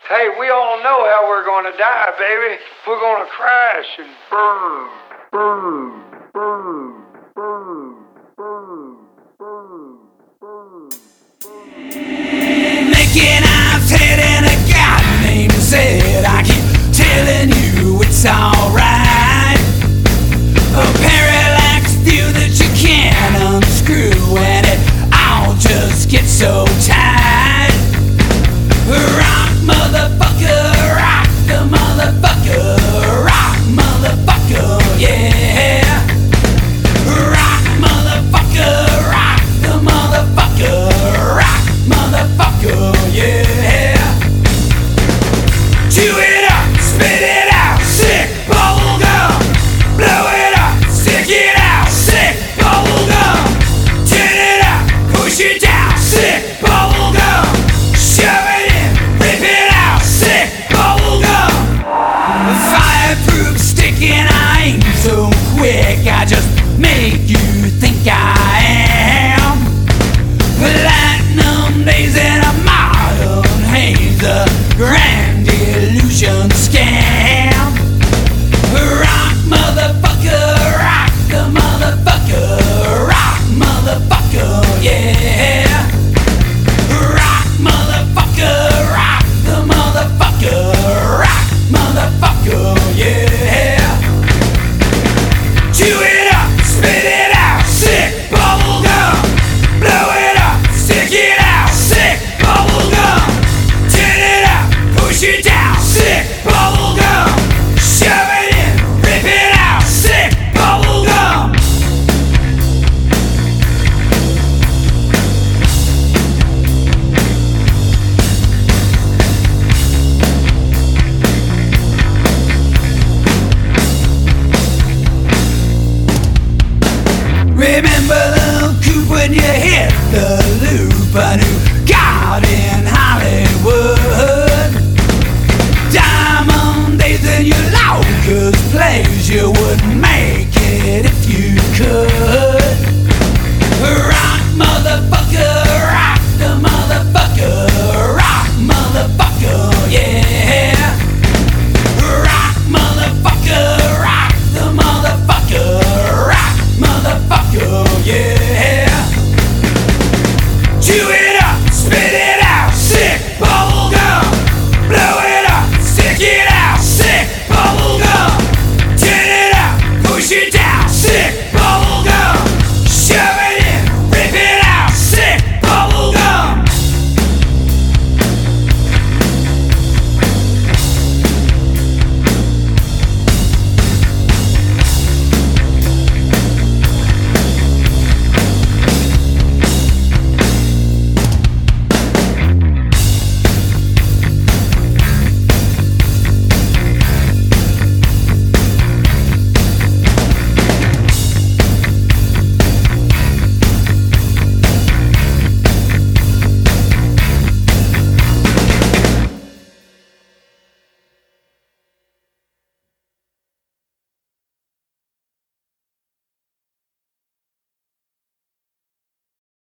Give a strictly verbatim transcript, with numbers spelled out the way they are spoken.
Hey, we all know how we're gonna die, baby. We're gonna crash and burn, burn, burn, burn, burn, burn, burn, burn. Making eyes head and a god named Zed. I keep telling you it's alright. A parallax view that you can't unscrew, and it all just gets so tight. Rock, motherfucker, rock the motherfucker, rock, motherfucker, yeah. Rock, motherfucker, rock the motherfucker, rock, motherfucker, yeah. Chew it up, spit it out, sick bubble gum. Blow it up, stick it out, sick bubble gum. Turn it up, push it down, sick bubble gum. Shove it in, rip it out, sick bubble gum. Fireproof stick and I ain't so quick, I just make you think I am. Platinum days in a modern haze, a grand illusion scam. Rock, motherfucker, rock the motherfucker, rock, motherfucker, yeah. Rock, motherfucker, rock the motherfucker, rock, motherfucker, yeah. Chew it up, spit it out, sick bubble gum. Blow it up, stick it out, sick bubble gum. Turn it up, push it down, sick bubble gum. Shove it in, rip it out, sick bubble gum. Remember the coupe when you hit the loop? A new God in Hollywood. Diamond days in your low, 'cause plays you wouldn't make it if you could.